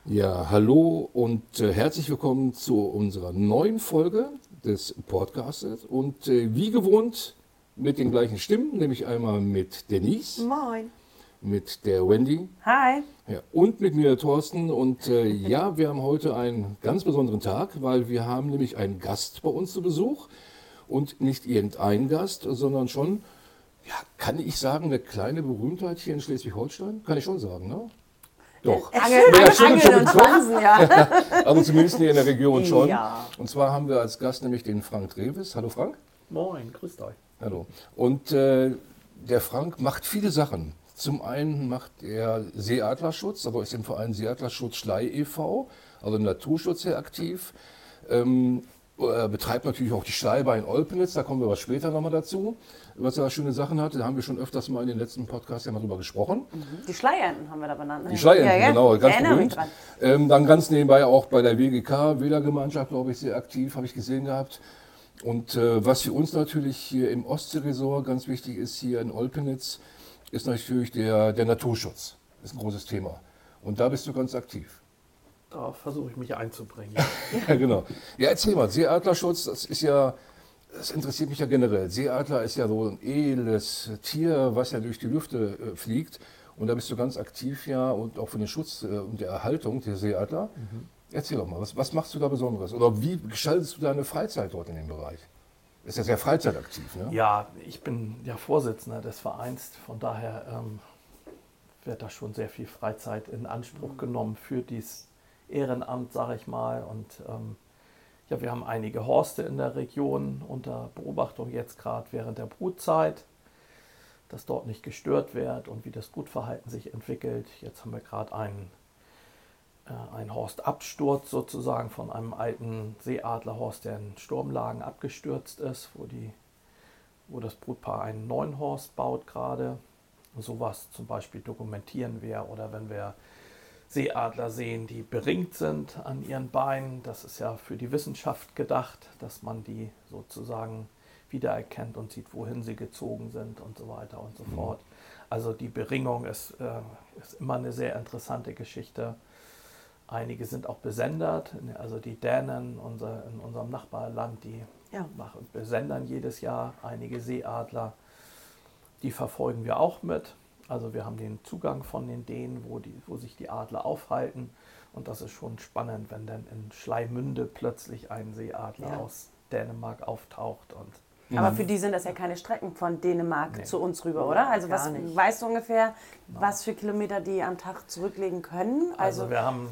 Ja, hallo und herzlich willkommen zu unserer neuen Folge des Podcastes. Und wie gewohnt mit den gleichen Stimmen, nämlich einmal mit Denise, Moin. mit der Wendy, Hi. ja, und mit mir, Thorsten. Und ja, wir haben heute einen ganz besonderen Tag, weil wir haben nämlich einen Gast bei uns zu Besuch. Und nicht irgendein Gast, sondern schon, ja, kann ich sagen, eine kleine Berühmtheit hier in Schleswig-Holstein? Kann ich schon sagen, ne? Doch. Angeln und Schwansen, ja. Also zumindest hier in der Region schon. Ja. Und zwar haben wir als Gast nämlich den Frank Treves. Hallo Frank. Moin, grüßt euch. Hallo. Und der Frank macht viele Sachen. Zum einen macht er Seeadlerschutz, aber ist im Verein Seeadlerschutz Schlei e.V., also im Naturschutz sehr aktiv. Er betreibt natürlich auch die Schleibe in Olpenitz, da kommen wir was später nochmal dazu, was er schöne Sachen hat. Da haben wir schon öfters mal in den letzten Podcasts ja mal drüber gesprochen. Die Schleierenten haben wir da benannt. Ne? Die Schleierenten, ja. genau, ganz Erinnere mich berühmt. dran. Dann ganz nebenbei auch bei der WGK, Wählergemeinschaft, glaube ich, sehr aktiv, habe ich gesehen gehabt. Und was für uns natürlich hier im Ostseeresort ganz wichtig ist, hier in Olpenitz, ist natürlich der Naturschutz. Das ist ein großes Thema. Und da bist du ganz aktiv. Da versuche ich mich einzubringen. Ja, genau. Ja, erzähl mal, Seeadlerschutz, das ist ja, das interessiert mich ja generell. Seeadler ist ja so ein edles Tier, was ja durch die Lüfte fliegt. Und da bist du ganz aktiv ja und auch für den Schutz und der Erhaltung der Seeadler. Erzähl doch mal, was machst du da Besonderes? Oder wie gestaltest du deine Freizeit dort in dem Bereich? Ist ja sehr freizeitaktiv, ne? Ja, ich bin ja Vorsitzender des Vereins, von daher wird da schon sehr viel Freizeit in Anspruch genommen für dieses Ehrenamt, sage ich mal. Und ja, wir haben einige Horste in der Region unter Beobachtung jetzt gerade während der Brutzeit, dass dort nicht gestört wird und wie das Brutverhalten sich entwickelt. Jetzt haben wir gerade einen Horstabsturz sozusagen von einem alten Seeadlerhorst, der in Sturmlagen abgestürzt ist, wo das Brutpaar einen neuen Horst baut gerade. Sowas zum Beispiel dokumentieren wir, oder wenn wir Seeadler sehen, die beringt sind an ihren Beinen. Das ist ja für die Wissenschaft gedacht, dass man die sozusagen wiedererkennt und sieht, wohin sie gezogen sind und so weiter und so fort. Also die Beringung ist immer eine sehr interessante Geschichte. Einige sind auch besendet, also die Dänen in unserem Nachbarland, die besendern jedes Jahr einige Seeadler. Die verfolgen wir auch mit. Also wir haben den Zugang von den Dänen, wo sich die Adler aufhalten. Und das ist schon spannend, wenn dann in Schleimünde plötzlich ein Seeadler aus Dänemark auftaucht. Aber für die sind das ja keine Strecken von Dänemark zu uns rüber, oder? Also weißt du ungefähr, was für Kilometer die am Tag zurücklegen können? Also wir haben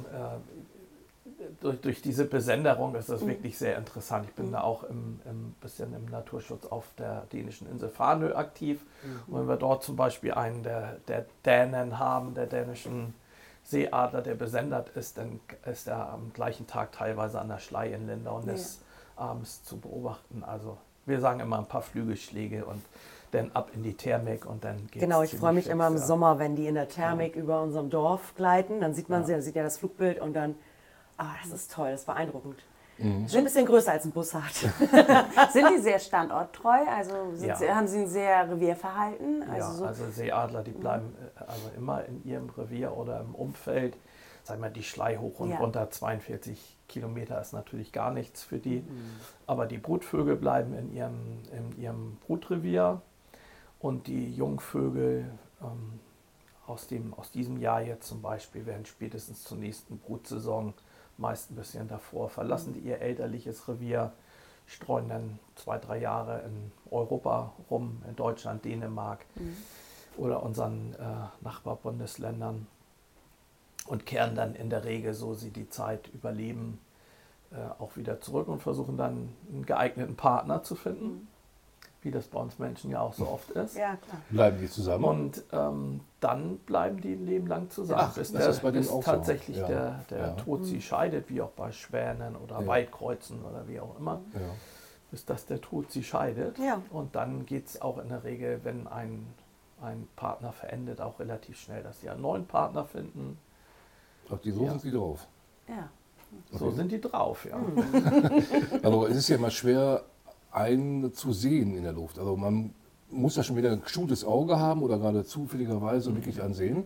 durch diese Besenderung ist das wirklich sehr interessant. Ich bin da auch bisschen im Naturschutz auf der dänischen Insel Fanø aktiv. Und wenn wir dort zum Beispiel einen der Dänen haben, der dänischen Seeadler, der besendert ist, dann ist er am gleichen Tag teilweise an der Schlei in Lindau und ist abends zu beobachten. Also wir sagen immer ein paar Flügelschläge und dann ab in die Thermik und dann geht's. Genau, ich freue mich immer im Sommer, wenn die in der Thermik über unserem Dorf gleiten. Dann sieht man sie, dann sieht ja das Flugbild und dann, das ist toll, das ist beeindruckend. Sind ein bisschen größer als ein Bussard. Sind die sehr standorttreu? Also haben sie ein sehr Revierverhalten? Also Seeadler, die bleiben also immer in ihrem Revier oder im Umfeld. Sagen wir, die Schlei hoch und runter, 42 Kilometer ist natürlich gar nichts für die. Aber die Brutvögel bleiben in ihrem Brutrevier. Und die Jungvögel aus diesem Jahr jetzt zum Beispiel werden spätestens zur nächsten Brutsaison, meist ein bisschen davor, verlassen die ihr elterliches Revier, streuen dann 2-3 Jahre in Europa rum, in Deutschland, Dänemark oder unseren Nachbarbundesländern und kehren dann in der Regel, so sie die Zeit überleben, auch wieder zurück und versuchen dann einen geeigneten Partner zu finden, wie das bei uns Menschen ja auch so oft ist. Ja, klar. Bleiben die zusammen? Und dann bleiben die ein Leben lang zusammen, bis tatsächlich so. der Tod sie scheidet, wie auch bei Schwänen oder Waldkreuzen oder wie auch immer, bis dass der Tod sie scheidet. Ja. Und dann geht es auch in der Regel, wenn ein Partner verendet, auch relativ schnell, dass sie einen neuen Partner finden. Ach, so sind sie drauf. Ja. So sind die drauf, ja. Aber es ist ja immer schwer, einen zu sehen in der Luft. Also man muss ja schon wieder ein geschultes Auge haben oder gerade zufälligerweise wirklich ansehen.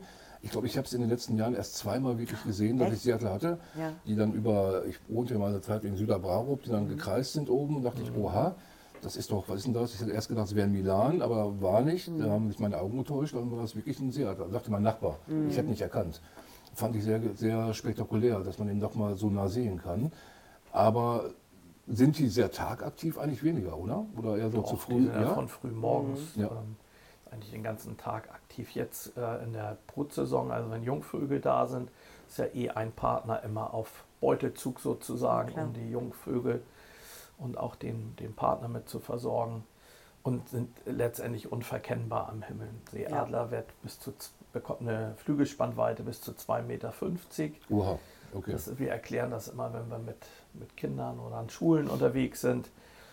Ich glaube, ich habe es in den letzten Jahren erst zweimal wirklich gesehen, dass ich Seeadler hatte, die dann ich wohnte ja mal eine Zeit in Süderbrarup, die dann gekreist sind oben und dachte ich, oha, das ist doch, was ist denn das? Ich hatte erst gedacht, es wäre ein Milan, aber war nicht. Da haben mich meine Augen getäuscht, dann war es wirklich ein Seeadler. Sagte mein Nachbar, ich hätte nicht erkannt. Fand ich sehr, sehr spektakulär, dass man ihn doch mal so nah sehen kann. Aber sind die sehr tagaktiv eigentlich weniger, oder? Oder eher so zu früh? Die sind ja von früh morgens eigentlich den ganzen Tag aktiv. Jetzt in der Brutsaison, also wenn Jungvögel da sind, ist ja ein Partner immer auf Beutezug sozusagen, um die Jungvögel und auch den Partner mit zu versorgen und sind letztendlich unverkennbar am Himmel. Seeadler bekommt eine Flügelspannweite bis zu 2,50 Meter. Oha, okay. Wir erklären das immer, wenn wir mit Kindern oder an Schulen unterwegs sind.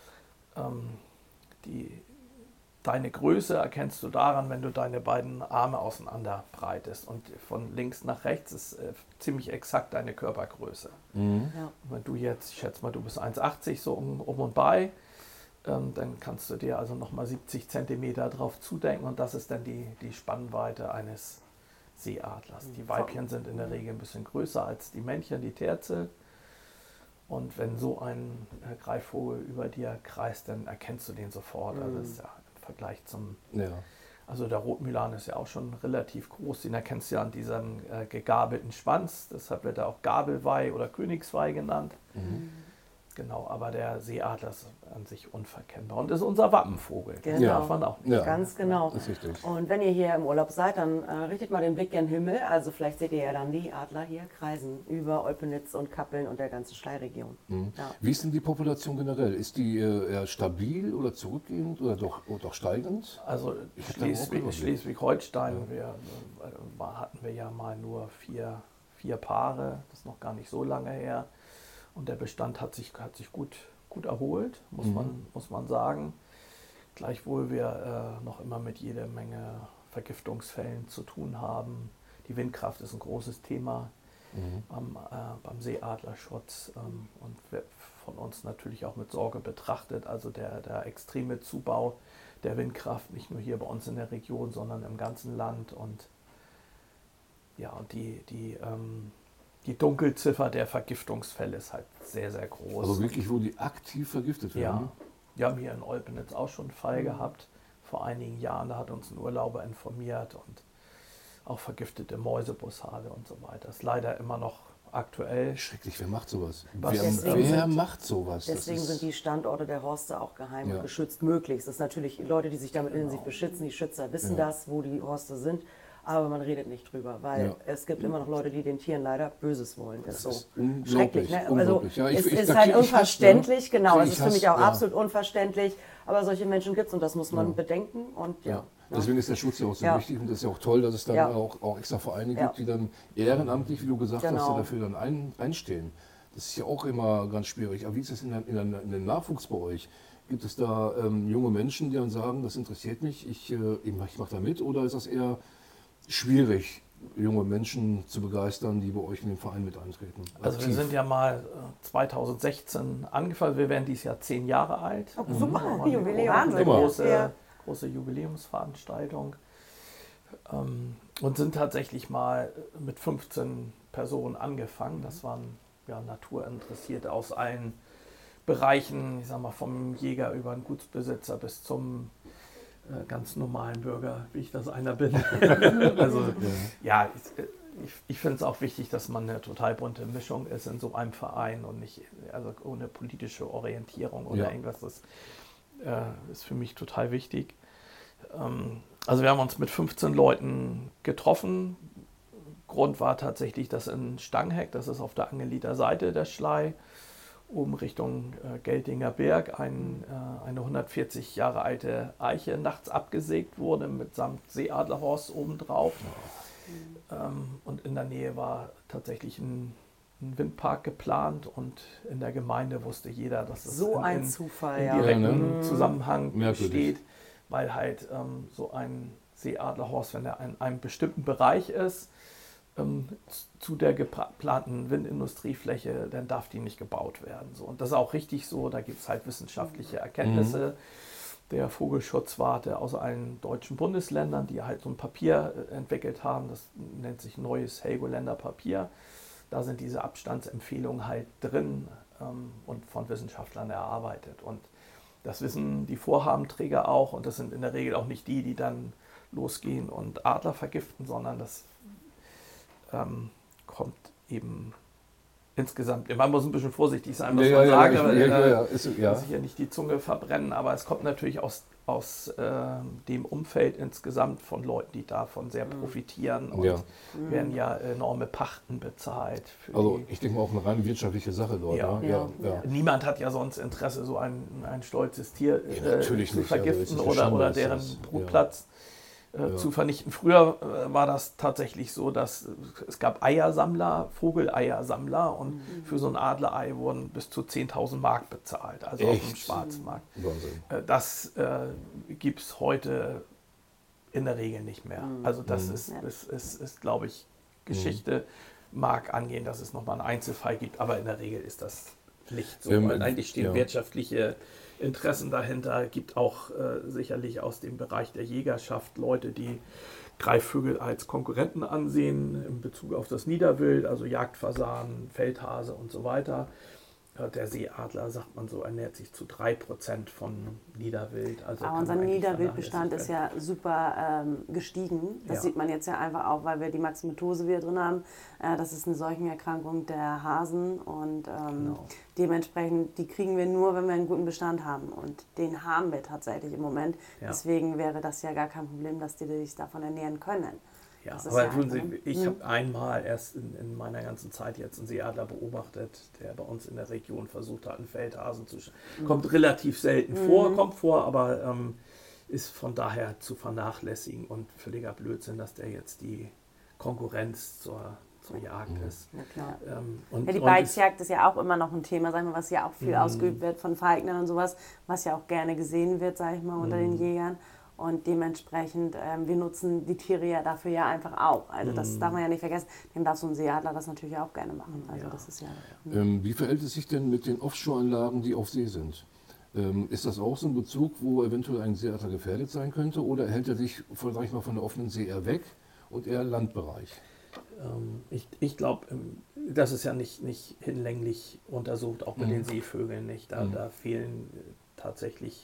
Deine Größe erkennst du daran, wenn du deine beiden Arme auseinander breitest. Und von links nach rechts ist ziemlich exakt deine Körpergröße. Ja. Wenn du jetzt, ich schätze mal, du bist 1,80 so um und bei, dann kannst du dir also nochmal 70 Zentimeter drauf zudenken und das ist dann die Spannweite eines Seeadlers. Die Weibchen sind in der Regel ein bisschen größer als die Männchen, die Terzel. Und wenn so ein Greifvogel über dir kreist, dann erkennst du den sofort. Also das ist ja im Vergleich zum... Ja. Also der Rotmülan ist ja auch schon relativ groß. Den erkennst du ja an diesem gegabelten Schwanz. Deshalb wird er auch Gabelweih oder Königsweih genannt. Genau, aber der Seeadler ist an sich unverkennbar und ist unser Wappenvogel. Genau. Darf man auch nicht. Ganz genau. Das ist richtig. Und wenn ihr hier im Urlaub seid, dann richtet mal den Blick gen Himmel. Also vielleicht seht ihr ja dann die Adler hier kreisen über Olpenitz und Kappeln und der ganzen Schlei-Region. Ja. Wie ist denn die Population generell? Ist die eher stabil oder zurückgehend oder doch steigend? Also Schleswig-Holstein hatten wir ja mal nur vier Paare, das ist noch gar nicht so lange her. Und der Bestand hat sich gut erholt, muss man sagen. Gleichwohl wir noch immer mit jeder Menge Vergiftungsfällen zu tun haben. Die Windkraft ist ein großes Thema beim Seeadlerschutz und wird von uns natürlich auch mit Sorge betrachtet. Also der extreme Zubau der Windkraft, nicht nur hier bei uns in der Region, sondern im ganzen Land. Und ja, und die Dunkelziffer der Vergiftungsfälle ist halt sehr, sehr groß. Also wirklich, wo die aktiv vergiftet werden? Ja, wir haben hier in Olpenitz auch schon einen Fall gehabt, vor einigen Jahren, da hat uns ein Urlauber informiert und auch vergiftete Mäusebussarde und so weiter. Das ist leider immer noch aktuell. Schrecklich, wer macht sowas? Wer macht sowas? Deswegen sind die Standorte der Horste auch geheim und geschützt möglichst. Das ist natürlich Leute, die sich damit intensiv beschützen, die Schützer wissen das, wo die Horste sind. Aber man redet nicht drüber, weil es gibt immer noch Leute, die den Tieren leider Böses wollen. Das ist so schrecklich. Ne? Also es ist halt unverständlich, genau. Es ist für mich auch absolut unverständlich. Aber solche Menschen gibt es und das muss man bedenken. Und deswegen ist der Schutz ja auch so wichtig und das ist ja auch toll, dass es dann auch extra Vereine gibt, die dann ehrenamtlich, wie du gesagt hast, die dafür dann einstehen. Das ist ja auch immer ganz schwierig. Aber wie ist es in dem Nachwuchs bei euch? Gibt es da junge Menschen, die dann sagen, das interessiert mich, ich mache da mit, oder ist das eher schwierig, junge Menschen zu begeistern, die bei euch in den Verein mit eintreten? Also wir sind ja mal 2016 angefangen, wir werden dieses Jahr 10 Jahre alt. Oh, super, Jubiläum. Eine große Jubiläumsveranstaltung. Und sind tatsächlich mal mit 15 Personen angefangen. Das waren Naturinteressierte aus allen Bereichen, ich sag mal vom Jäger über den Gutsbesitzer bis zum ganz normalen Bürger, wie ich das einer bin. Also ich finde es auch wichtig, dass man eine total bunte Mischung ist in so einem Verein und nicht ohne politische Orientierung oder irgendwas. Das ist für mich total wichtig. Also wir haben uns mit 15 Leuten getroffen. Grund war tatsächlich, dass in Stangheck, das ist auf der Angeliter Seite der Schlei, oben Richtung Geltinger Berg, eine 140 Jahre alte Eiche nachts abgesägt wurde, mitsamt Seeadlerhorst obendrauf. Und in der Nähe war tatsächlich ein Windpark geplant und in der Gemeinde wusste jeder, dass es so ein Zufall, in direktem Zusammenhang steht, weil halt so ein Seeadlerhorst, wenn er in einem bestimmten Bereich ist, zu der geplanten Windindustriefläche, dann darf die nicht gebaut werden. So. Und das ist auch richtig so, da gibt es halt wissenschaftliche Erkenntnisse. der Vogelschutzwarte aus allen deutschen Bundesländern, die halt so ein Papier entwickelt haben. Das nennt sich Neues Helgoländer Papier. Da sind diese Abstandsempfehlungen halt drin und von Wissenschaftlern erarbeitet. Und das wissen die Vorhabenträger auch. Und das sind in der Regel auch nicht die, die dann losgehen und Adler vergiften, sondern das kommt eben insgesamt. Man muss ein bisschen vorsichtig sein, was man sagt, dass ich ja nicht die Zunge verbrennen, aber es kommt natürlich aus dem Umfeld insgesamt von Leuten, die davon sehr profitieren und werden ja enorme Pachten bezahlt. Ich denke mal auch eine rein wirtschaftliche Sache dort. Ja. Niemand hat ja sonst Interesse, so ein stolzes Tier zu vergiften oder deren Brutplatz zu vernichten. Früher war das tatsächlich so, dass es gab Eiersammler, Vogeleiersammler und für so ein Adlerei wurden bis zu 10.000 Mark bezahlt, also auf dem Schwarzmarkt. Das gibt es heute in der Regel nicht mehr. Also das ist, glaube ich, Geschichte mag angehen, dass es nochmal einen Einzelfall gibt, aber in der Regel ist das nicht so, weil eigentlich stehen wirtschaftliche Interessen dahinter. Gibt auch sicherlich aus dem Bereich der Jägerschaft Leute, die Greifvögel als Konkurrenten ansehen in Bezug auf das Niederwild, also Jagdfasan, Feldhase und so weiter. Der Seeadler, sagt man so, ernährt sich zu 3% von Niederwild. Also aber unser Niederwildbestand ist ja super gestiegen. Das sieht man jetzt ja einfach auch, weil wir die Maximitose wieder drin haben. Das ist eine Seuchenerkrankung der Hasen und dementsprechend, die kriegen wir nur, wenn wir einen guten Bestand haben. Und den haben wir tatsächlich im Moment. Ja. Deswegen wäre das ja gar kein Problem, dass die sich davon ernähren können. Ja, aber tun Sie, ich habe einmal erst in meiner ganzen Zeit jetzt einen Seeadler beobachtet, der bei uns in der Region versucht hat, einen Feldhasen zu kommt relativ selten vor, kommt vor, aber ist von daher zu vernachlässigen und völliger Blödsinn, dass der jetzt die Konkurrenz zur Jagd ist. Ja, klar. Die Beizjagd ist ja auch immer noch ein Thema, sag ich mal, was ja auch viel ausgeübt wird von Falknern und sowas, was ja auch gerne gesehen wird, sag ich mal, unter den Jägern. Und dementsprechend, wir nutzen die Tiere ja dafür ja einfach auch. Also das darf man ja nicht vergessen. Dem darf so ein Seeadler das natürlich auch gerne machen. Also das ist wie verhält es sich denn mit den Offshore-Anlagen, die auf See sind? Ist das auch so ein Bezug, wo eventuell ein Seeadler gefährdet sein könnte? Oder hält er sich von der offenen See eher weg und eher Landbereich? Ich glaube, das ist ja nicht hinlänglich untersucht, auch mit den Seevögeln nicht. Da fehlen tatsächlich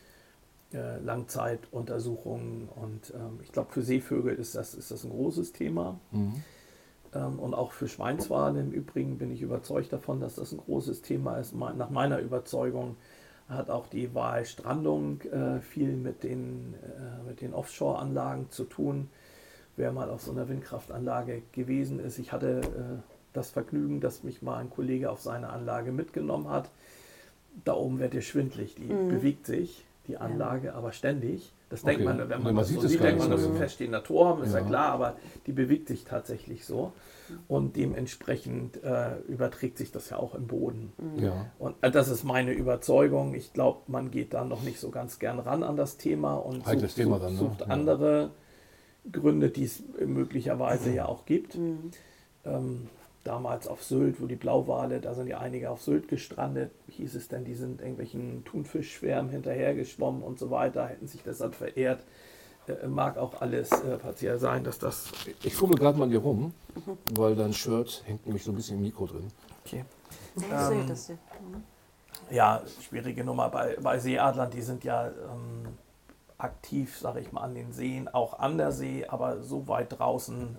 Langzeituntersuchungen und ich glaube, für Seevögel ist das ein großes Thema. Und auch für Schweinswale im Übrigen bin ich überzeugt davon, dass das ein großes Thema ist. Nach meiner Überzeugung hat auch die Walstrandung viel mit den Offshore-Anlagen zu tun. Wer mal auf so einer Windkraftanlage gewesen ist, ich hatte das Vergnügen, dass mich mal ein Kollege auf seine Anlage mitgenommen hat. Da oben wird dir schwindelig, die bewegt sich. Die Anlage, aber ständig. Das denkt man, wenn man das so sieht, denkt man, das ist ein feststehender Turm, ist ja klar, aber die bewegt sich tatsächlich so. Und dementsprechend überträgt sich das ja auch im Boden. Und das ist meine Überzeugung. Ich glaube, man geht da noch nicht so ganz gern ran an das Thema und sucht andere Gründe, die es möglicherweise ja auch gibt. Damals auf Sylt, wo die Blauwale, da sind ja einige auf Sylt gestrandet, hieß es denn, die sind irgendwelchen Thunfischschwärmen hinterhergeschwommen und so weiter, hätten sich deshalb verehrt. Mag auch alles partiell sein, dass das... Ich fummel gerade mal hier rum, weil dein Shirt hängt nämlich so ein bisschen im Mikro drin. Okay. Ja, schwierige Nummer bei Seeadlern, die sind ja aktiv, sage ich mal, an den Seen, auch an der See, aber so weit draußen...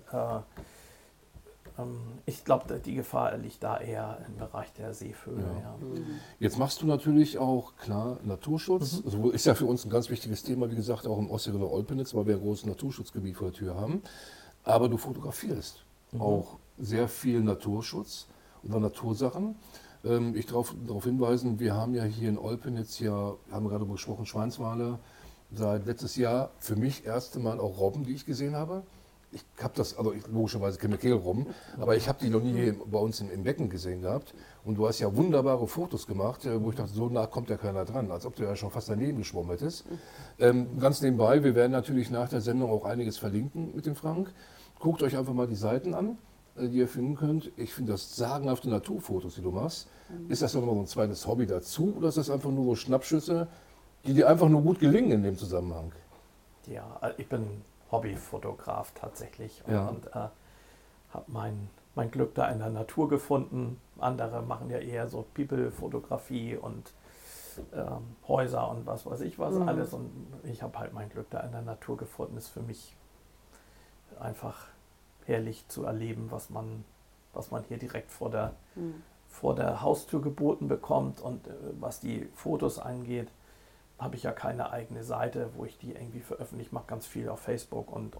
ich glaube, die Gefahr liegt da eher im Bereich der Seevögel. Ja. Jetzt machst du natürlich auch, klar, Naturschutz. Also ist ja für uns ein ganz wichtiges Thema, wie gesagt, auch im Ostseerevier Olpenitz, weil wir ein großes Naturschutzgebiet vor der Tür haben. Aber du fotografierst auch sehr viel Naturschutz oder Natursachen. Ich darauf hinweisen, wir haben ja hier in Olpenitz, haben wir gerade besprochen, Schweinswale. Seit letztes Jahr für mich erste Mal auch Robben, die ich gesehen habe. Ich habe das, also logischerweise keine Kehlrobben, aber ich habe die noch nie bei uns im Becken gesehen gehabt. Und du hast ja wunderbare Fotos gemacht, wo ich dachte, so nah kommt ja keiner dran, als ob du ja schon fast daneben geschwommen hättest. Ganz nebenbei, wir werden natürlich nach der Sendung auch einiges verlinken mit dem Frank. Guckt euch einfach mal die Seiten an, die ihr finden könnt. Ich finde das sagenhafte Naturfotos, die du machst. Ist das nochmal so ein zweites Hobby dazu oder ist das einfach nur so Schnappschüsse? die dir einfach nur gut gelingen in dem Zusammenhang. Ja, ich bin Hobbyfotograf tatsächlich und habe mein Glück da in der Natur gefunden. Andere machen ja eher so People-Fotografie und Häuser und was weiß ich was alles. Und ich habe halt mein Glück da in der Natur gefunden. Ist für mich einfach herrlich zu erleben, was man hier direkt vor der Haustür geboten bekommt. Und was die Fotos angeht, habe ich ja keine eigene Seite, wo ich die irgendwie veröffentliche. Ich mache ganz viel auf Facebook und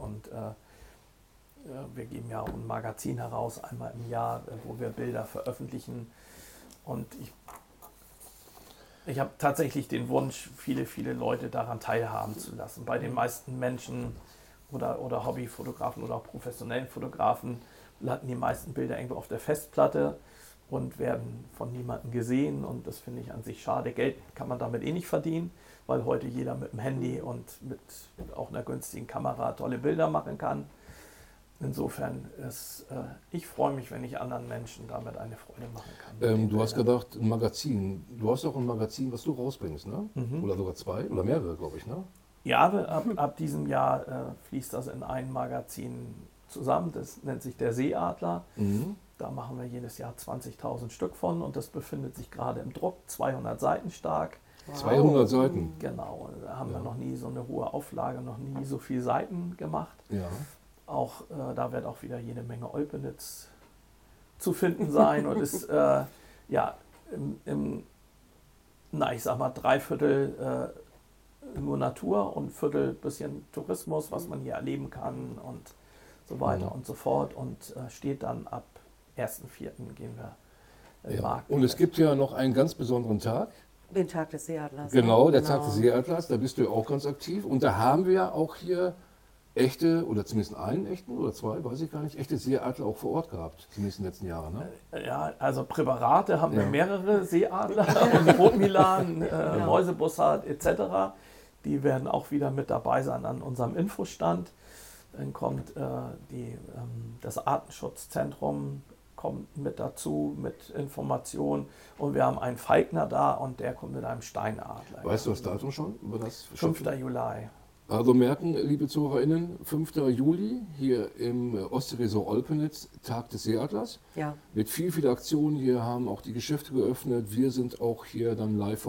wir geben ja auch ein Magazin heraus, einmal im Jahr, wo wir Bilder veröffentlichen. Und ich habe tatsächlich den Wunsch, viele, viele Leute daran teilhaben zu lassen. Bei den meisten Menschen oder Hobbyfotografen oder auch professionellen Fotografen landen die meisten Bilder irgendwo auf der Festplatte und werden von niemandem gesehen. Und das finde ich an sich schade. Geld kann man damit nicht verdienen, weil heute jeder mit dem Handy und mit auch einer günstigen Kamera tolle Bilder machen kann. Insofern ich freue mich, wenn ich anderen Menschen damit eine Freude machen kann. Du hast gedacht, ein Magazin. Du hast auch ein Magazin, was du rausbringst, ne? Oder sogar 2 oder mehrere, glaube ich, ne? Ja, ab diesem Jahr fließt das in ein Magazin zusammen. Das nennt sich der Seeadler. Da machen wir jedes Jahr 20.000 Stück von und das befindet sich gerade im Druck, 200 Seiten stark. 200 Seiten? Genau, da haben wir noch nie so eine hohe Auflage, noch nie so viele Seiten gemacht. Ja. Auch da wird auch wieder jede Menge Olpenitz zu finden sein und ist ich sag mal 3/4 nur Natur und 1/4 bisschen Tourismus, was man hier erleben kann und so weiter und so fort und steht dann ab 1.4. gehen wir in den Markt. Und es gibt ja noch einen ganz besonderen Tag. Den Tag des Seeadlers. Genau, der Tag des Seeadlers, da bist du ja auch ganz aktiv und da haben wir ja auch hier echte, oder zumindest einen echten oder 2, weiß ich gar nicht, echte Seeadler auch vor Ort gehabt, zumindest in den letzten Jahren. Ne? Ja, also Präparate haben wir mehrere Seeadler, Rotmilan, Mäusebussard etc. Die werden auch wieder mit dabei sein an unserem Infostand. Dann kommt das Artenschutzzentrum kommt mit dazu, mit Informationen. Und wir haben einen Falkner da und der kommt mit einem Steinadler. Weißt du das Datum schon? Über das 5. Juli. Also merken, liebe ZuhörerInnen, 5. Juli hier im Ostseeresort Olpenitz, Tag des Seeadlers. Ja. Mit viel Aktionen. Hier haben auch die Geschäfte geöffnet. Wir sind auch hier dann live,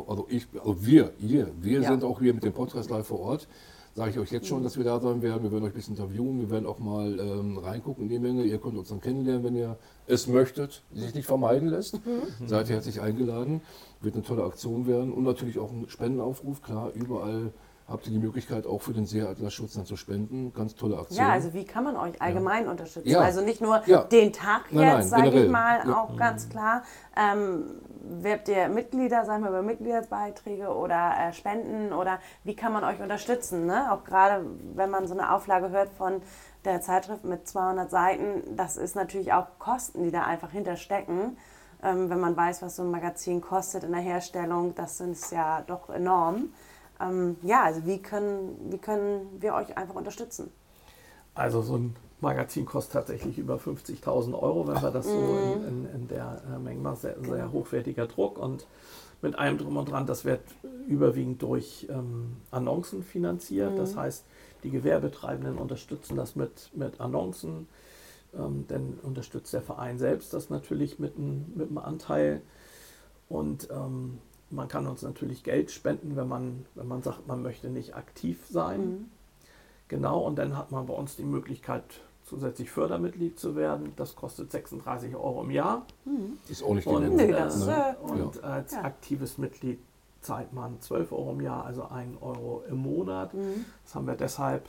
wir sind auch hier mit dem Podcast live vor Ort. Sage ich euch jetzt schon, dass wir da sein werden. Wir werden euch ein bisschen interviewen. Wir werden auch mal reingucken in die Menge. Ihr könnt uns dann kennenlernen, wenn ihr es möchtet, sich nicht vermeiden lässt. Seid herzlich eingeladen. Wird eine tolle Aktion werden. Und natürlich auch ein Spendenaufruf. Klar, überall habt ihr die Möglichkeit, auch für den Seeadlerschutz dann zu spenden. Ganz tolle Aktion. Ja, also wie kann man euch allgemein unterstützen? Ja. Also nicht nur den Tag jetzt, sage ich mal, auch ganz klar. Werbt ihr Mitglieder, sagen wir über Mitgliedsbeiträge oder Spenden oder wie kann man euch unterstützen? Ne? Auch gerade, wenn man so eine Auflage hört von der Zeitschrift mit 200 Seiten, das ist natürlich auch Kosten, die da einfach hinterstecken. Wenn man weiß, was so ein Magazin kostet in der Herstellung, das ist ja doch enorm. Also wie können wir euch einfach unterstützen? Also so ein Magazin kostet tatsächlich über 50.000 €, wenn wir das so in der Menge machen. Sehr hochwertiger Druck und mit allem drum und dran, das wird überwiegend durch Annoncen finanziert. Das heißt, die Gewerbetreibenden unterstützen das mit Annoncen. Dann unterstützt der Verein selbst das natürlich mit einem Anteil. Und man kann uns natürlich Geld spenden, wenn man sagt, man möchte nicht aktiv sein. Genau, und dann hat man bei uns die Möglichkeit, zusätzlich Fördermitglied zu werden. Das kostet 36 € im Jahr. Ist auch nicht und, und als aktives Mitglied zahlt man 12 € im Jahr, also 1 € im Monat. Das haben wir deshalb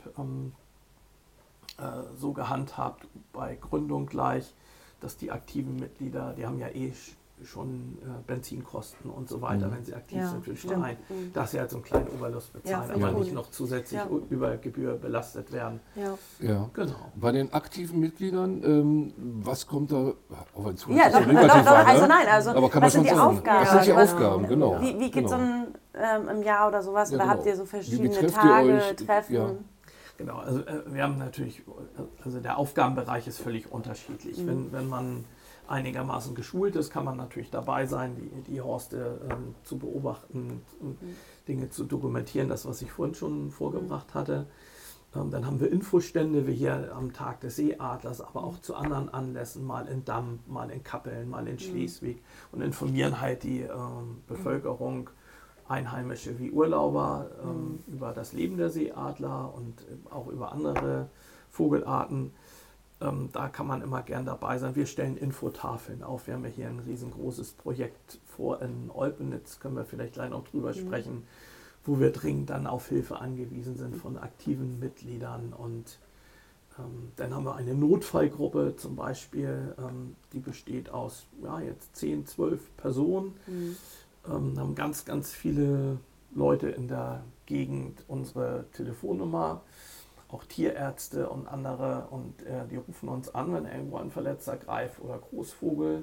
so gehandhabt bei Gründung gleich, dass die aktiven Mitglieder, die haben ja schon Benzinkosten und so weiter, wenn sie aktiv sind für den Verein, dass sie halt so einen kleinen Oberlust bezahlen, aber nicht noch zusätzlich über Gebühr belastet werden. Ja. Genau. Bei den aktiven Mitgliedern, was kommt da auf einen zu? Aber kann man schon die sagen? Aufgaben? Was sind die Aufgaben, genau. Wie geht so ein im Jahr oder sowas? Ja, oder genau. habt ihr so verschiedene Tage, Treffen? Ja. Genau, also wir haben natürlich, also der Aufgabenbereich ist völlig unterschiedlich. Wenn man einigermaßen geschult ist, kann man natürlich dabei sein, die Horste zu beobachten, Dinge zu dokumentieren, das, was ich vorhin schon vorgebracht hatte. Dann haben wir Infostände, wie hier am Tag des Seeadlers, aber auch zu anderen Anlässen, mal in Damm, mal in Kappeln, mal in Schleswig, und informieren halt die Bevölkerung, Einheimische wie Urlauber, über das Leben der Seeadler und auch über andere Vogelarten. Da kann man immer gern dabei sein. Wir stellen Infotafeln auf. Wir haben ja hier ein riesengroßes Projekt vor in Olpenitz, können wir vielleicht gleich noch drüber sprechen, wo wir dringend dann auf Hilfe angewiesen sind von aktiven Mitgliedern. Und dann haben wir eine Notfallgruppe zum Beispiel, die besteht aus jetzt 10, 12 Personen. Haben ganz, ganz viele Leute in der Gegend unsere Telefonnummer, auch Tierärzte und andere, und die rufen uns an, wenn irgendwo ein verletzter Greif- oder Großvogel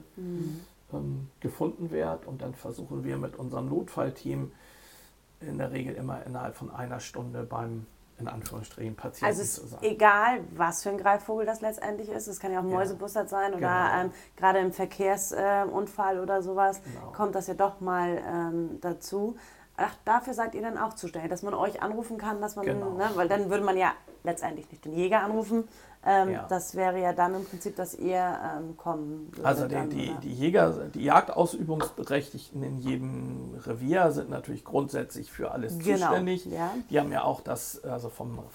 gefunden wird, und dann versuchen wir mit unserem Notfallteam in der Regel immer innerhalb von einer Stunde beim, in Anführungsstrichen, Patienten zu sein. Also egal, was für ein Greifvogel das letztendlich ist, es kann ja auch ein Mäusebussard sein oder gerade im Verkehrsunfall oder sowas, kommt das ja doch mal dazu. Ach, dafür seid ihr dann auch zuständig, dass man euch anrufen kann, dass man, weil dann würde man ja letztendlich nicht den Jäger anrufen. Das wäre ja dann im Prinzip, dass ihr kommen würdet. Also die Jäger, die Jagdausübungsberechtigten in jedem Revier sind natürlich grundsätzlich für alles zuständig. Ja. Die haben ja auch das, also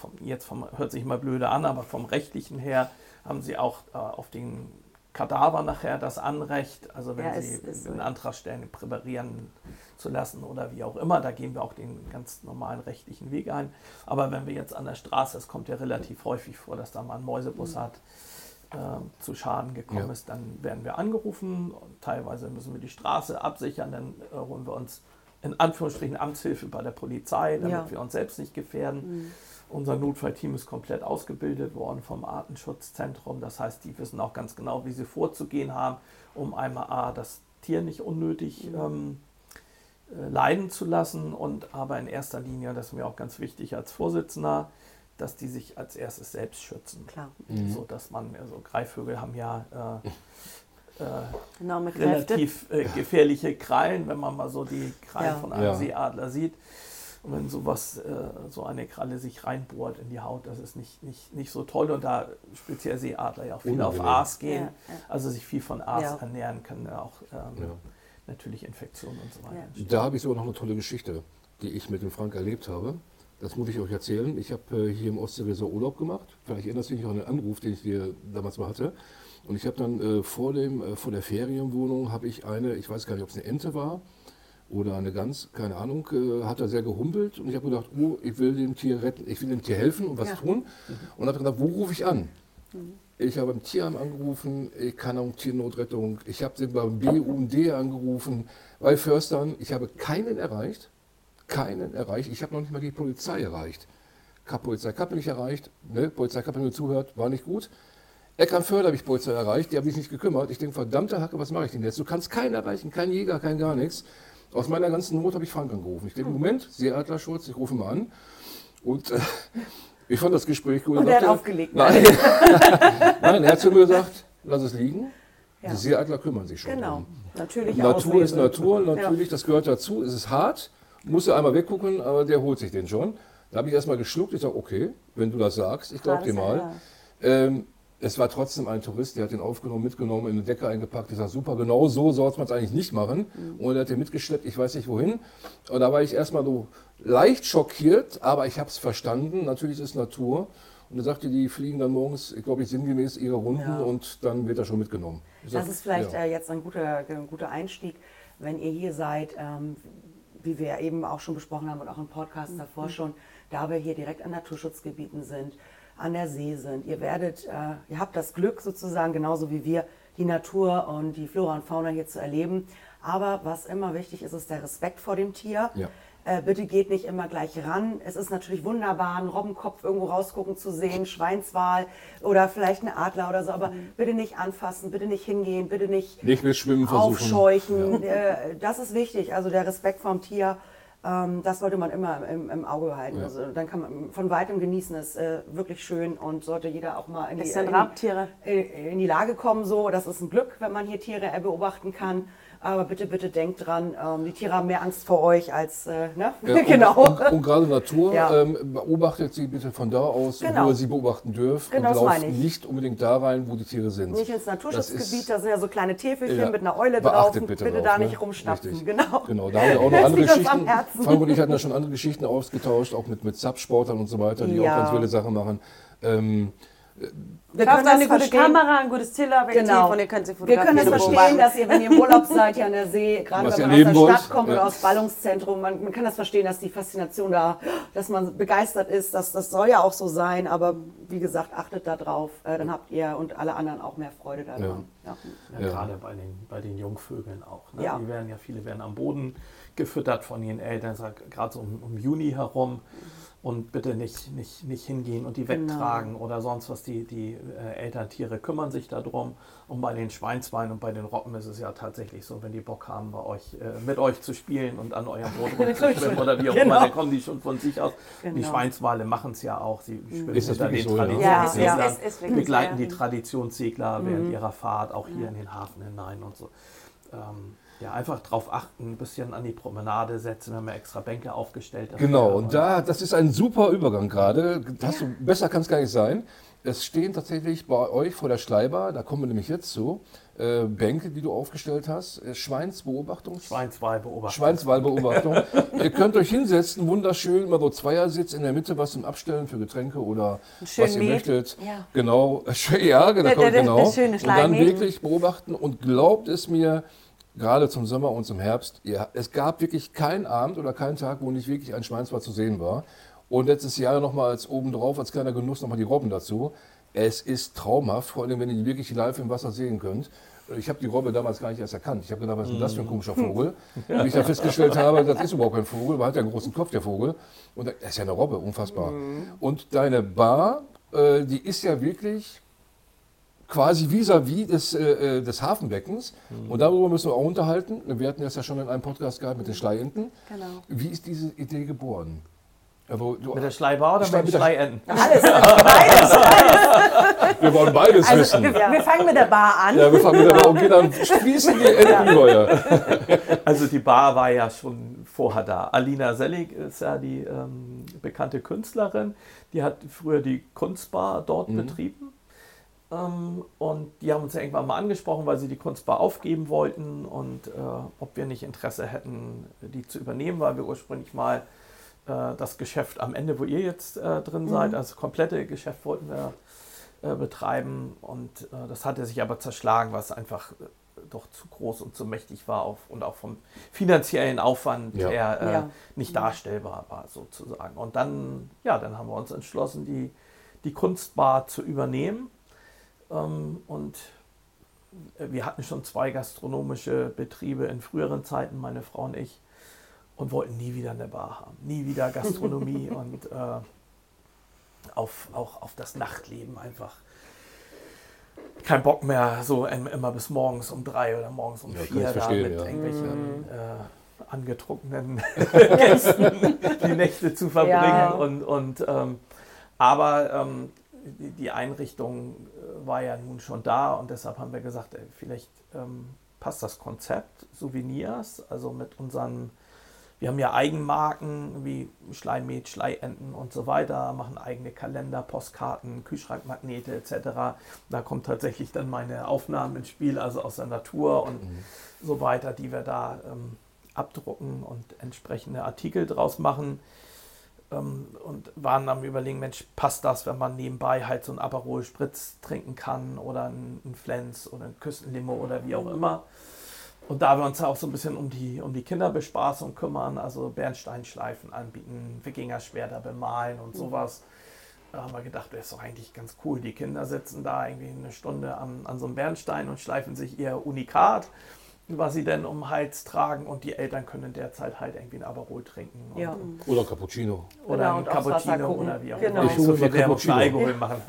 hört sich mal blöde an, aber vom Rechtlichen her haben sie auch auf den Kadaver nachher das Anrecht, also wenn sie einen Antrag stellen, präparieren zu lassen oder wie auch immer, da gehen wir auch den ganz normalen rechtlichen Weg ein. Aber wenn wir jetzt an der Straße, es kommt ja relativ häufig vor, dass da mal ein Mäusebussard zu Schaden gekommen ist, dann werden wir angerufen und teilweise müssen wir die Straße absichern, dann holen wir uns in Anführungsstrichen Amtshilfe bei der Polizei, damit wir uns selbst nicht gefährden. Unser Notfallteam ist komplett ausgebildet worden vom Artenschutzzentrum. Das heißt, die wissen auch ganz genau, wie sie vorzugehen haben, um einmal das Tier nicht unnötig leiden zu lassen, und aber in erster Linie, das ist mir auch ganz wichtig als Vorsitzender, dass die sich als erstes selbst schützen. Klar. So dass man, also Greifvögel haben ja relativ gefährliche Krallen, wenn man mal so die Krallen von einem Seeadler sieht. Und wenn so eine Kralle sich reinbohrt in die Haut, das ist nicht so toll. Und da speziell Seeadler ja auch viel auf Aas gehen, also sich viel von Aas ernähren, können auch natürlich Infektionen und so weiter entstehen. Da habe ich sogar noch eine tolle Geschichte, die ich mit dem Frank erlebt habe. Das muss ich euch erzählen. Ich habe hier im Ostseeresort Urlaub gemacht. Vielleicht erinnerst du dich noch an den Anruf, den ich dir damals mal hatte. Und ich habe dann vor der Ferienwohnung habe ich ich weiß gar nicht, ob es eine Ente war oder eine Gans, keine Ahnung, hat er sehr gehumpelt. Und ich habe gedacht, ich will dem Tier retten, ich will dem Tier helfen und was tun. Und habe gedacht, wo rufe ich an? Ich habe beim Tierheim angerufen, ich kann auch Tiernotrettung, ich habe beim BUND angerufen, bei Förstern, ich habe keinen erreicht, ich habe noch nicht mal die Polizei erreicht. Polizei Kappel nicht erreicht, ne? Polizei Kappel nur zuhört, war nicht gut. Eckernförde habe ich Polizei erreicht, die haben sich nicht gekümmert. Ich denke, verdammte Hacke, was mache ich denn jetzt? Du kannst keinen erreichen, kein Jäger, kein gar nichts. Aus meiner ganzen Not habe ich Frank angerufen. Ich denke, Moment, Seeadlerschutz, ich rufe mal an. Und ich fand das Gespräch gut. Und er hat aufgelegt. Nein. Nein, er hat zu mir gesagt, lass es liegen. Die Seeadler kümmern sich schon. Genau, natürlich. Natur ist Natur, natürlich, das gehört dazu. Es ist hart, muss ja einmal weggucken, aber der holt sich den schon. Da habe ich erstmal geschluckt, ich sage, okay, wenn du das sagst, ich glaube dir mal. Es war trotzdem ein Tourist, der hat den aufgenommen, mitgenommen, in den Decke eingepackt. Ich sage, super, genau so sollte man es eigentlich nicht machen. Und er hat den mitgeschleppt, ich weiß nicht wohin. Und da war ich erstmal so leicht schockiert, aber ich habe es verstanden. Natürlich ist es Natur. Und er sagte, die fliegen dann morgens, ich glaube, sinngemäß ihre Runden und dann wird er schon mitgenommen. Das ist vielleicht jetzt ein guter Einstieg, wenn ihr hier seid, wie wir eben auch schon besprochen haben und auch im Podcast davor schon, da wir hier direkt an Naturschutzgebieten sind, an der See sind. Ihr habt das Glück sozusagen, genauso wie wir, die Natur und die Flora und Fauna hier zu erleben. Aber was immer wichtig ist, ist der Respekt vor dem Tier. Ja. Bitte geht nicht immer gleich ran. Es ist natürlich wunderbar, einen Robbenkopf irgendwo rausgucken zu sehen, Schweinswal oder vielleicht einen Adler oder so, aber bitte nicht anfassen, bitte nicht hingehen, bitte nicht mit Schwimmen aufscheuchen. Ja. Das ist wichtig, also der Respekt vom Tier. Das sollte man immer im Auge behalten. Ja. Also, dann kann man von weitem genießen, ist wirklich schön und sollte jeder auch mal in die Lage kommen. So, das ist ein Glück, wenn man hier Tiere beobachten kann. Aber bitte, bitte denkt dran, die Tiere haben mehr Angst vor euch als, ne? Ja, genau. Und gerade Natur, beobachtet sie bitte von da aus, wo ihr sie beobachten dürft. Genau, und lauft nicht unbedingt da rein, wo die Tiere sind. Nicht ins Naturschutzgebiet, da sind ja so kleine Täfelchen mit einer Eule drauf. Bitte da nicht rumschnappen. Genau. Da haben wir auch noch andere Geschichten. Frank und ich hatten da schon andere Geschichten ausgetauscht, auch mit Subsportern und so weiter, die auch ganz wilde Sachen machen. Wir können eine gute Kamera, ein gutes Teleobjektiv und ihr könnt sie fotografieren. Wir können das verstehen, dass ihr, wenn ihr im Urlaub seid, hier an der See, gerade wenn man aus der Stadt kommt oder aus Ballungszentrum, man kann das verstehen, dass die Faszination da, dass man begeistert ist, das soll ja auch so sein, aber wie gesagt, achtet da drauf, dann habt ihr und alle anderen auch mehr Freude daran. Gerade bei den Jungvögeln auch. Ne? Viele werden am Boden gefüttert von ihren Eltern, gerade so um Juni herum. Und bitte nicht hingehen und die wegtragen oder sonst was. Die Elterntiere kümmern sich darum. Und bei den Schweinsbeinen und bei den Robben ist es ja tatsächlich so, wenn die Bock haben, mit euch zu spielen und an eurem Boot rumzuschwimmen oder wie auch immer, dann kommen die schon von sich aus. Die Schweinswale machen es ja auch. Sie schwimmen unter den Traditionsseglern, begleiten die Traditionssegler während ihrer Fahrt, auch hier in den Hafen hinein und so. Einfach drauf achten, ein bisschen an die Promenade setzen, wir haben ja extra Bänke aufgestellt. Genau, und das ist ein super Übergang gerade. Besser kann es gar nicht sein. Es stehen tatsächlich bei euch vor der Schleibar, da kommen wir nämlich jetzt zu, Bänke, die du aufgestellt hast, Schweinswalbeobachtung. Ihr könnt euch hinsetzen, wunderschön, immer so Zweiersitz in der Mitte, was zum Abstellen für Getränke oder was ihr möchtet. Ja. Genau, genau. Und dann wirklich beobachten und glaubt es mir, gerade zum Sommer und zum Herbst, es gab wirklich keinen Abend oder keinen Tag, wo nicht wirklich ein Schweinswal zu sehen war. Und letztes Jahr nochmal obendrauf, als kleiner Genuss, nochmal die Robben dazu. Es ist traumhaft, vor allem wenn ihr die wirklich live im Wasser sehen könnt. Ich habe die Robbe damals gar nicht erst erkannt. Ich habe gedacht, was ist denn das für ein komischer Vogel? Und ich da festgestellt habe, das ist überhaupt kein Vogel, weil er hat ja einen großen Kopf, der Vogel. Und das ist ja eine Robbe, unfassbar. Und deine Bar, die ist ja wirklich quasi vis-à-vis des Hafenbeckens. Und darüber müssen wir auch unterhalten. Wir hatten das ja schon in einem Podcast gehabt mit den Schleienten. Genau. Wie ist diese Idee geboren? Also, mit der Schleibar oder mit den Schleienten? Alles. Wir wollen beides wissen. Wir fangen mit der Bar an. Ja, wir fangen mit der Bar und gehen dann spießen die Enten über. Also die Bar war ja schon vorher da. Alina Sellig ist ja die bekannte Künstlerin. Die hat früher die Kunstbar dort betrieben. Und die haben uns ja irgendwann mal angesprochen, weil sie die Kunstbar aufgeben wollten und ob wir nicht Interesse hätten, die zu übernehmen, weil wir ursprünglich mal das Geschäft am Ende, wo ihr jetzt drin seid, also das komplette Geschäft wollten wir betreiben und das hatte sich aber zerschlagen, was einfach doch zu groß und zu mächtig war und auch vom finanziellen Aufwand her nicht darstellbar war sozusagen. Und dann haben wir uns entschlossen, die Kunstbar zu übernehmen. Und wir hatten schon 2 gastronomische Betriebe in früheren Zeiten, meine Frau und ich, und wollten nie wieder eine Bar haben, nie wieder Gastronomie und auch auf das Nachtleben einfach. Kein Bock mehr, so immer bis morgens um 3 oder morgens um 4 da mit irgendwelchen angetrunkenen Gästen die Nächte zu verbringen. Aber die Einrichtung war ja nun schon da und deshalb haben wir gesagt, vielleicht passt das Konzept Souvenirs, also mit unseren, wir haben ja Eigenmarken wie Schleimet, Schleienten und so weiter, machen eigene Kalender, Postkarten, Kühlschrankmagnete etc. Da kommt tatsächlich dann meine Aufnahmen ins Spiel, also aus der Natur und so weiter, die wir da abdrucken und entsprechende Artikel draus machen. Und waren am Überlegen, Mensch, passt das, wenn man nebenbei halt so einen Aperol Spritz trinken kann oder einen Flens oder ein Küstenlimo oder wie auch immer. Und da wir uns auch so ein bisschen um die Kinderbespaßung kümmern, also Bernsteinschleifen anbieten, Wikingerschwerter bemalen und sowas, da haben wir gedacht, das ist doch eigentlich ganz cool. Die Kinder sitzen da irgendwie eine Stunde an so einem Bernstein und schleifen sich ihr Unikat, was sie denn um den Hals tragen und die Eltern können in der Zeit halt irgendwie ein Aperol trinken. Oder Cappuccino. Oder ein Cappuccino oder wie auch immer. Ich so viel Cappuccino. Alkohol machen.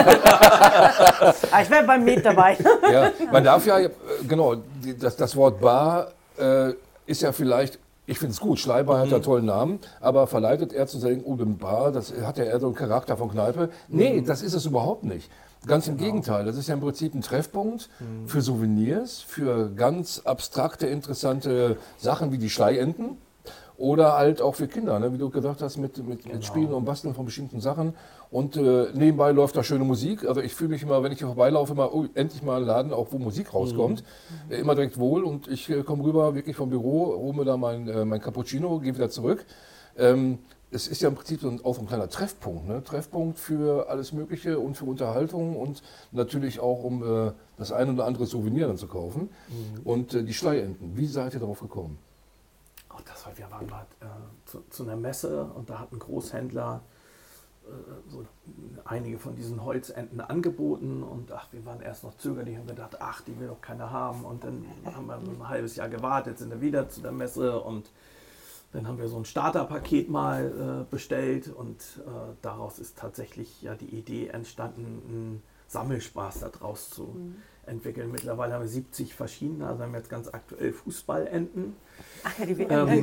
Ich wäre beim Met dabei. Ja, man darf ja, genau, das Wort Bar ist ja vielleicht Ich finde es gut. Schleibar hat einen tollen Namen, aber verleitet er zu sagen, Open Bar, das hat ja eher so einen Charakter von Kneipe. Nee, das ist es überhaupt nicht. Ganz im Gegenteil. Das ist ja im Prinzip ein Treffpunkt für Souvenirs, für ganz abstrakte, interessante Sachen wie die Schleienten. Oder halt auch für Kinder, ne? Wie du gesagt hast, mit Spielen und Basteln von bestimmten Sachen. Und nebenbei läuft da schöne Musik. Also ich fühle mich immer, wenn ich hier vorbeilaufe, immer, oh, endlich mal ein Laden, auch wo Musik rauskommt. Immer direkt wohl. Und ich komme rüber, wirklich vom Büro, hole mir da mein Cappuccino, gehe wieder zurück. Es ist ja im Prinzip auch so ein kleiner Treffpunkt. Ne? Treffpunkt für alles Mögliche und für Unterhaltung und natürlich auch, um das ein oder andere Souvenir dann zu kaufen. Und die Schleienten, wie seid ihr darauf gekommen? Wir waren mal zu einer Messe und da hat ein Großhändler so einige von diesen Holzenten angeboten und wir waren erst noch zögerlich und gedacht, die will doch keiner haben, und dann haben wir ein halbes Jahr gewartet, sind wir wieder zu der Messe und dann haben wir so ein Starterpaket mal bestellt und daraus ist tatsächlich ja die Idee entstanden, einen Sammelspaß daraus zu entwickeln. Mittlerweile haben wir 70 verschiedene, also haben wir jetzt ganz aktuell Fußballenten. Ach ja, die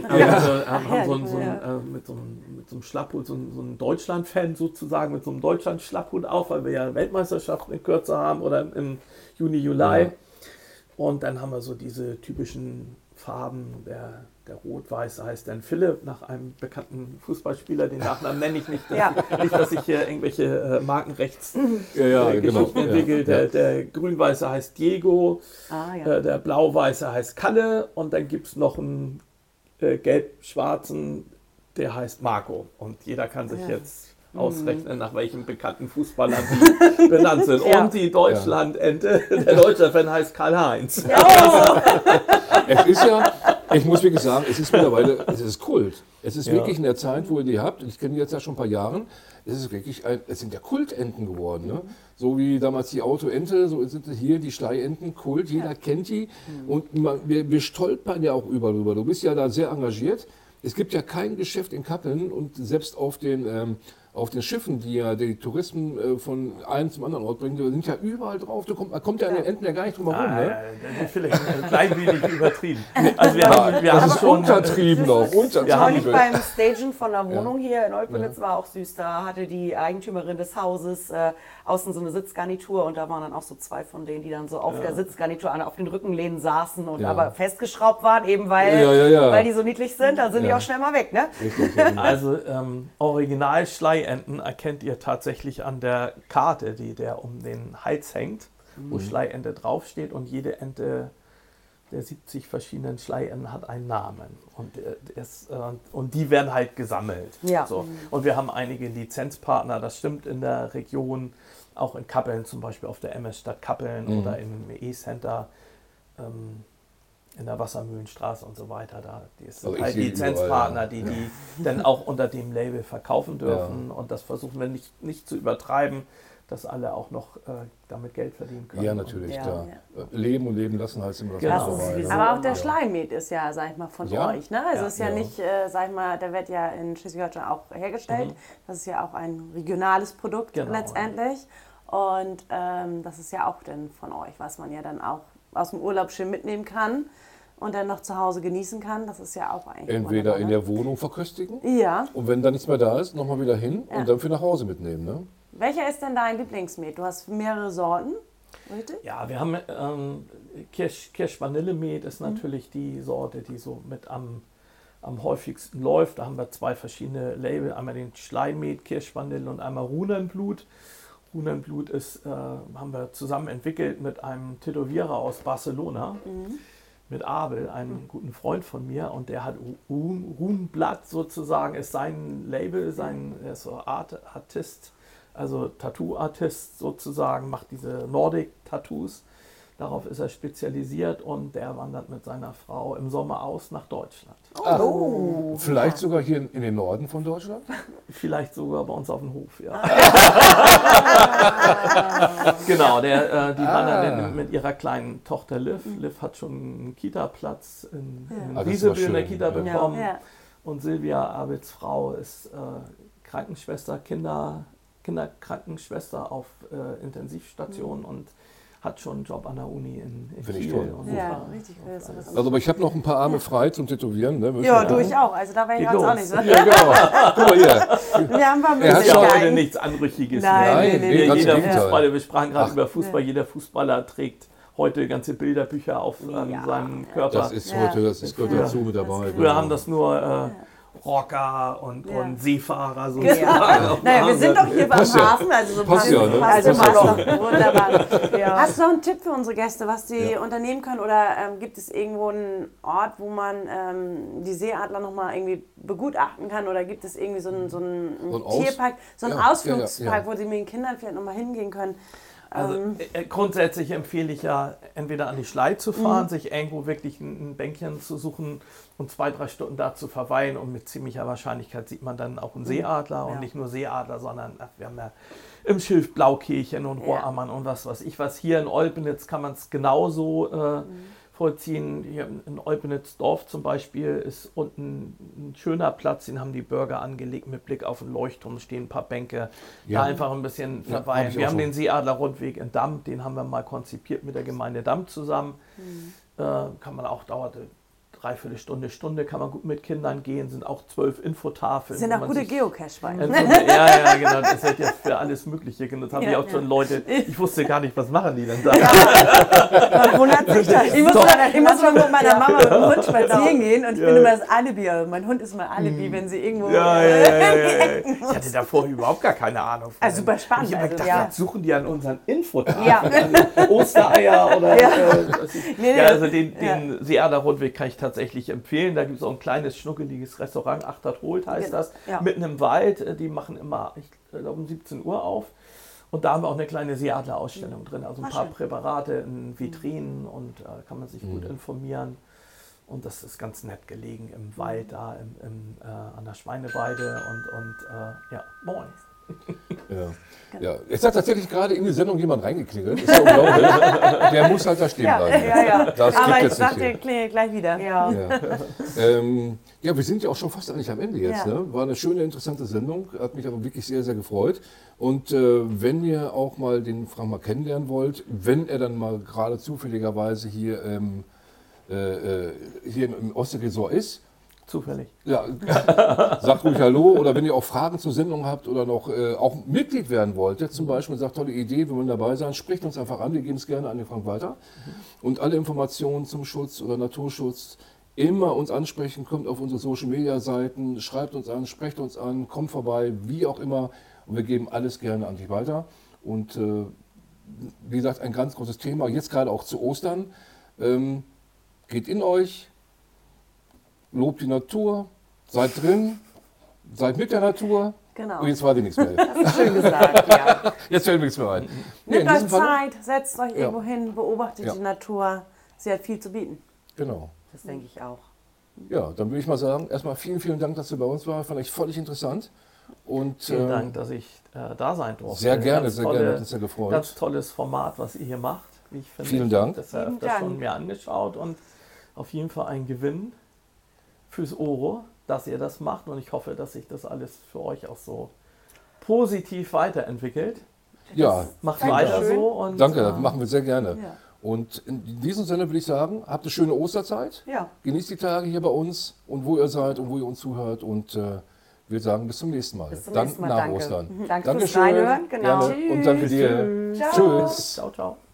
haben mit so einem Schlapphut, so einen Deutschland-Fan sozusagen, mit so einem Deutschland-Schlapphut auf, weil wir ja Weltmeisterschaften in Kürze haben oder im Juni, Juli. Ja. Und dann haben wir so diese typischen Farben, der Rot-Weiße heißt dann Philipp, nach einem bekannten Fußballspieler. Den Nachnamen nenne ich nicht, nicht, dass ich hier irgendwelche Markenrechtsgeschichten entwickle. Der Grün-Weiße heißt Diego, der Blau-Weiße heißt Kalle und dann gibt es noch einen Gelb-Schwarzen, der heißt Marco. Und jeder kann sich jetzt ausrechnen, nach welchem bekannten Fußballer die benannt sind. Und die Deutschland-Ente, der Deutschland-Fan heißt Karl-Heinz. Es ist ja, ich muss wirklich sagen, es ist mittlerweile, es ist Kult. Es ist wirklich in der Zeit, wo ihr die habt, und ich kenne die jetzt ja schon ein paar Jahren, es sind ja Kultenten geworden. Ne? So wie damals die Autoente, so sind hier die Schleienten Kult, jeder kennt die. Und wir stolpern ja auch überall drüber. Du bist ja da sehr engagiert. Es gibt ja kein Geschäft in Kappeln und selbst auf den Schiffen, die ja die Touristen von einem zum anderen Ort bringen, die sind ja überall drauf. Man kommt ja an den Enten ja gar nicht drum herum. Ne? Das ist vielleicht ein klein wenig übertrieben. Also wir haben es schon untertrieben noch. Neulich beim Stagen von der Wohnung hier in Olpenitz war auch süß. Da hatte die Eigentümerin des Hauses außen so eine Sitzgarnitur und da waren dann auch so zwei von denen, die dann so auf der Sitzgarnitur auf den Rückenlehnen saßen und aber festgeschraubt waren, eben weil die so niedlich sind. Dann sind die auch schnell mal weg. Ne? Richtig, also original Schleienten erkennt ihr tatsächlich an der Karte, der um den Hals hängt, wo Schleiente draufsteht, und jede Ente der 70 verschiedenen Schleienten hat einen Namen und die werden halt gesammelt. Ja. So. Und wir haben einige Lizenzpartner, das stimmt, in der Region, auch in Kappeln, zum Beispiel auf der MS-Stadt Kappeln oder im E-Center, in der Wassermühlenstraße und so weiter. Da sind halt Lizenzpartner, die dann auch unter dem Label verkaufen dürfen. Und das versuchen wir nicht zu übertreiben, dass alle auch noch damit Geld verdienen können. Ja, natürlich, klar. Leben und leben lassen heißt immer das. Aber auch der Schleimmet ist ja, sag ich mal, von euch. Ne? Also ist ja nicht, sag ich mal, der wird ja in Schleswig-Holstein auch hergestellt. Das ist ja auch ein regionales Produkt letztendlich. Und das ist ja auch dann von euch, was man ja dann auch aus dem Urlaub schön mitnehmen kann und dann noch zu Hause genießen kann. Das ist ja auch eigentlich entweder in der Wohnung verköstigen und wenn dann nichts mehr da ist, nochmal wieder hin und dann für nach Hause mitnehmen. Ne? Welcher ist denn dein Lieblingsmet? Du hast mehrere Sorten, richtig? Ja, wir haben Kirsch-Vanille-Met ist natürlich die Sorte, die so mit am häufigsten läuft. Da haben wir zwei verschiedene Label, einmal den Schleimet, Kirsch-Vanille und einmal Runenblut. Runenblut haben wir zusammen entwickelt mit einem Tätowierer aus Barcelona, mit Abel, einem guten Freund von mir, und der hat Runenblatt sozusagen, ist sein Label, er ist so Artist, also Tattoo-Artist sozusagen, macht diese Nordic-Tattoos. Darauf ist er spezialisiert und der wandert mit seiner Frau im Sommer aus nach Deutschland. Vielleicht sogar hier in den Norden von Deutschland? Vielleicht sogar bei uns auf dem Hof, ja. Genau, die wandern mit ihrer kleinen Tochter Liv. Liv hat schon einen Kita-Platz in Riesebühl in der Kita bekommen. Ja. Und Silvia, Abels Frau, ist Krankenschwester, Kinderkrankenschwester auf Intensivstation und hat schon einen Job an der Uni in Finde ich Kiel. toll. Und Ja, richtig cool. Also, aber ich habe noch ein paar Arme frei zum Tätowieren. Ne? Ja, du ich auch. Also da wäre ich Geht jetzt auch los. nicht so. Ja, genau. Guck mal hier. Wir haben ein paar Das ist ja heute Möglichkeiten. nichts Anrüchiges Nein, mehr. nee, ganz im Jeder Gegenteil. Fußballer, wir sprachen gerade über Fußball, jeder Fußballer trägt heute ganze Bilderbücher auf seinem Körper. Das ist heute, das gehört dazu mit dabei. Früher haben das nur Rocker und Seefahrer so. Naja, wir sind doch hier beim Hafen, also so Passt ja, ne? Also Passt passt ja. doch wunderbar. Ja. Hast du noch einen Tipp für unsere Gäste, was sie unternehmen können? Oder gibt es irgendwo einen Ort, wo man die Seeadler nochmal irgendwie begutachten kann? Oder gibt es irgendwie so einen Tierpark, so einen Ausflugspark, wo sie mit den Kindern vielleicht nochmal hingehen können? Also grundsätzlich empfehle ich ja, entweder an die Schlei zu fahren, sich irgendwo wirklich ein Bänkchen zu suchen und 2-3 Stunden da zu verweilen, und mit ziemlicher Wahrscheinlichkeit sieht man dann auch einen Seeadler und nicht nur Seeadler, sondern wir haben ja im Schilf Blaukehlchen und Rohrammern und was weiß ich was. Hier in Olpenitz kann man es genauso vollziehen. Hier in Olpenitz-Dorf zum Beispiel ist unten ein schöner Platz, den haben die Bürger angelegt mit Blick auf den Leuchtturm, stehen ein paar Bänke, da einfach ein bisschen verweilen. Wir haben den Seeadler-Rundweg in Damm, den haben wir mal konzipiert mit der Gemeinde Damm zusammen. Kann man auch, dauert 3/4 Stunde, kann man gut mit Kindern gehen, sind auch 12 Infotafeln. Sind auch gute Geocache-Weine. Ja, genau, das ist ja für alles Mögliche. Das haben ja auch schon Leute, ich wusste gar nicht, was machen die denn da. Man wundert sich das. Ich muss mal mit meiner Mama mit dem Hund spazieren gehen und ich bin immer das Alibi. Also mein Hund ist mal Alibi, wenn sie irgendwo... Ja. Ich hatte davor überhaupt gar keine Ahnung. Also super spannend. Ich habe Also, gedacht, was suchen die an unseren Infotafeln? Ja. Ostereier oder... Nee. Also den Seeadler-Rundweg kann ich tatsächlich empfehlen. Da gibt es auch ein kleines, schnuckeliges Restaurant, Achtert Holt heißt das, mitten im Wald. Die machen immer, ich glaube, um 17 Uhr auf. Und da haben wir auch eine kleine Seeadler-Ausstellung drin. Also ein paar Präparate in Vitrinen und kann man sich gut informieren. Und das ist ganz nett gelegen im Wald, da an der Schweineweide und moin. Ja. Jetzt hat tatsächlich gerade in die Sendung jemand reingeklingelt. Ist ja unglaublich. Der muss halt da stehen bleiben. Das aber gibt ich jetzt sag nicht dir, hin. klingelt gleich wieder. Ja, wir sind ja auch schon fast eigentlich am Ende jetzt. Ne? War eine schöne, interessante Sendung. Hat mich aber wirklich sehr, sehr gefreut. Und wenn ihr auch mal den Frank mal kennenlernen wollt, wenn er dann mal gerade zufälligerweise hier im Ostseeresort ist, zufällig. Ja, sagt ruhig Hallo, oder wenn ihr auch Fragen zur Sendung habt oder noch auch Mitglied werden wollt, jetzt zum Beispiel sagt, tolle Idee, wir wollen dabei sein, spricht uns einfach an, wir geben es gerne an den Frank weiter. Und alle Informationen zum Schutz oder Naturschutz immer uns ansprechen, kommt auf unsere Social Media Seiten, schreibt uns an, sprecht uns an, kommt vorbei, wie auch immer, und wir geben alles gerne an dich weiter. Und wie gesagt, ein ganz großes Thema, jetzt gerade auch zu Ostern, geht in euch, lobt die Natur, seid drin, seid mit der Natur. Genau. Und jetzt war dir nichts mehr. Das ist schön gesagt, ja. Jetzt fällt mir nichts mehr ein. Nehmt euch Zeit, setzt euch irgendwo hin, beobachtet die Natur. Sie hat viel zu bieten. Genau. Das denke ich auch. Ja, dann würde ich mal sagen, erstmal vielen, vielen Dank, dass du bei uns warst. Fand ich völlig interessant. Und, vielen Dank, dass ich da sein durfte. Sehr gerne, hat uns sehr gefreut. Ganz tolles Format, was ihr hier macht. Wie ich finde. Vielen Dank. Das habe ich schon mir angeschaut und auf jeden Fall ein Gewinn fürs Oro, dass ihr das macht, und ich hoffe, dass sich das alles für euch auch so positiv weiterentwickelt. Ja, macht weiter so. Und, danke, das machen wir sehr gerne. Ja. Und in diesem Sinne würde ich sagen, habt eine schöne Osterzeit. Ja. Genießt die Tage hier bei uns und wo ihr seid und wo ihr uns zuhört, und wir sagen bis zum nächsten Mal. Bis zum nächsten Mal. Nach danke. Ostern. Danke fürs Reinhören. Genau. Und danke dir. Tschüss. Tschüss. Ciao, ciao.